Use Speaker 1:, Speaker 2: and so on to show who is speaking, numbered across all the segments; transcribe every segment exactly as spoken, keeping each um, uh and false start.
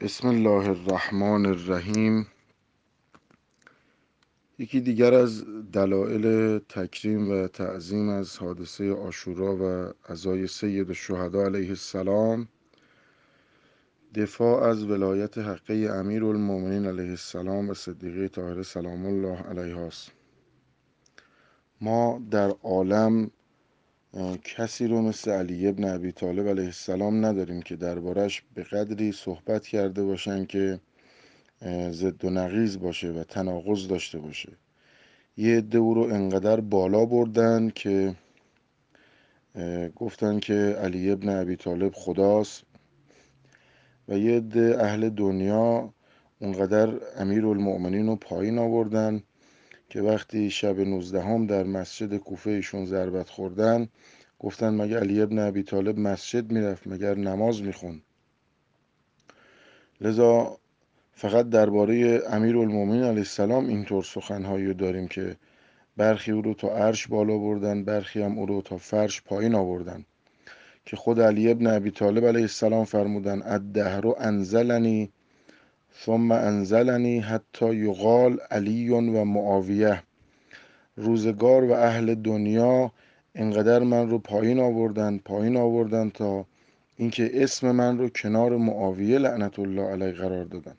Speaker 1: بسم الله الرحمن الرحیم. یکی دیگر از دلایل تکریم و تعظیم از حادثه عاشورا و عزای سید الشهدا علیه السلام دفاع از ولایت حقه امیرالمؤمنین علیه السلام و صدیقه طاهره سلام الله علیها است. ما در عالم کسی رو مثل علی ابن ابی طالب علیه السلام نداریم که دربارش به قدری صحبت کرده باشن که ضد و نقیض باشه و تناقض داشته باشه. یه عده او رو انقدر بالا بردن که گفتن که علی ابن ابی طالب خداست و یه عده اهل دنیا اونقدر امیرالمؤمنین رو پایین آوردن که وقتی شب نوزدهم در مسجد کوفه ایشون ضربت خوردن گفتن مگر علی ابن ابی طالب مسجد میرفت، مگر نماز میخوند؟ لذا فقط درباره امیرالمؤمنین علیه السلام اینطور سخنهایی رو داریم که برخی او رو تا عرش بالا بردن، برخی هم او رو تا فرش پایین آوردن، که خود علی ابن ابی طالب علیه السلام فرمودن الدهر انزلنی ثم انزلنی حتی یقال علی و معاویه. روزگار و اهل دنیا انقدر من رو پایین آوردن پایین آوردن تا اینکه اسم من رو کنار معاویه لعنت الله علیه قرار دادن.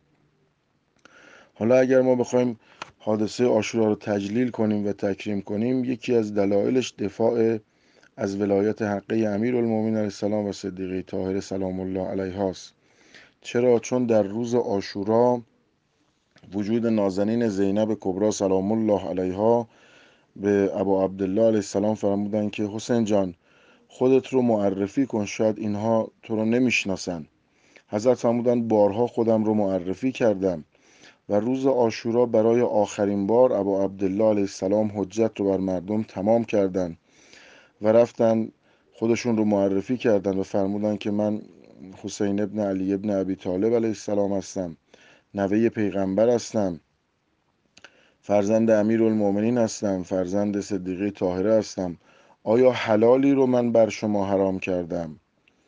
Speaker 1: حالا اگر ما بخوایم حادثه عاشورا رو تجلیل کنیم و تکریم کنیم، یکی از دلایلش دفاع از ولایت حقه امیرالمؤمنین علیه السلام و صدیقه طاهره سلام الله علیها است. چرا؟ چون در روز عاشورا وجود نازنین زینب کبری سلام الله علیها به ابا عبدالله علیه السلام فرمودن که حسین جان خودت رو معرفی کن، شاید اینها تو رو نمیشناسن. حضرت فرمودن بارها خودم رو معرفی کردم و روز عاشورا برای آخرین بار ابا عبدالله علیه السلام حجت رو بر مردم تمام کردن و رفتن خودشون رو معرفی کردن و فرمودن که من حسین ابن علی ابن ابی طالب علیه السلام هستم، نوه پیغمبر هستم، فرزند امیرالمؤمنین هستم، فرزند صدیقه طاهره هستم. آیا حلالی رو من بر شما حرام کردم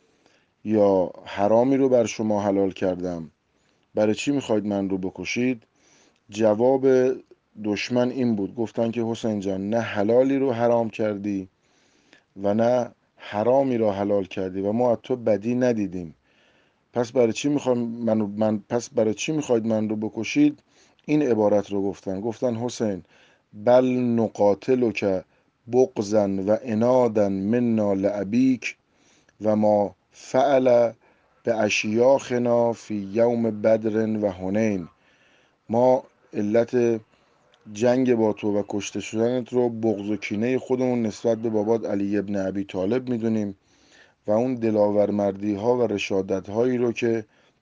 Speaker 1: یا حرامی رو بر شما حلال کردم؟ برای چی میخواید من رو بکشید؟ جواب دشمن این بود، گفتن که حسین جان نه حلالی رو حرام کردی و نه حرامی را حلال کردی و ما از تو بدی ندیدیم، پس برای چی میخوام من, من پس برای چی میخواید من رو بکشید؟ این عبارت رو گفتن گفتن حسین بل نقاتلک بغضا و عنادا منا لابیک و ما فعل به اشیاخنا فی یوم بدر و حنین. ما علت جنگ با تو و کشته شدنت رو بغض و کینه خودمون نسبت به بابات علی ابن ابی طالب میدونیم و اون دلاورمردی ها و رشادت هایی رو که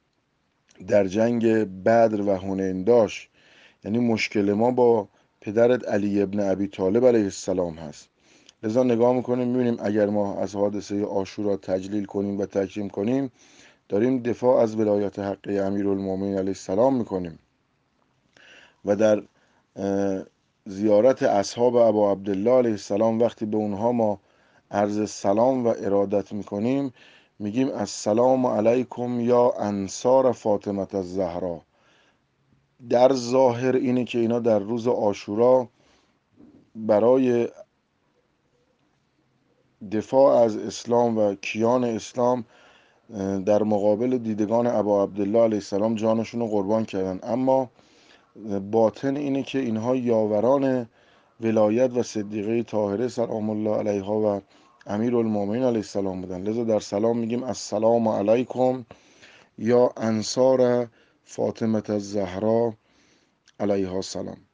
Speaker 1: در جنگ بدر و حنین داشت. یعنی مشکل ما با پدرت علی ابن ابی طالب علیه السلام هست. لذا نگاه میکنیم میبینیم اگر ما از حادثه عاشورا تجلیل کنیم و تکریم کنیم داریم دفاع از ولایت حقه امیرالمؤمنین علیه السلام میکنیم و در زیارت اصحاب ابا عبدالله علیه السلام وقتی به اونها ما عرض سلام و ارادت میکنیم میگیم السلام علیکم یا انصار فاطمه الزهرا. در ظاهر اینه که اینا در روز عاشورا برای دفاع از اسلام و کیان اسلام در مقابل دیدگان ابا عبدالله علیه السلام جانشون رو قربان کردن، اما باطن اینه که اینها یاوران ولایت و صدیقه طاهره سلام الله علیها و امیرالمؤمنین علیه السلام بودن. لذا در سلام میگیم السلام علیکم یا انصار فاطمه الزهرا علیها السلام.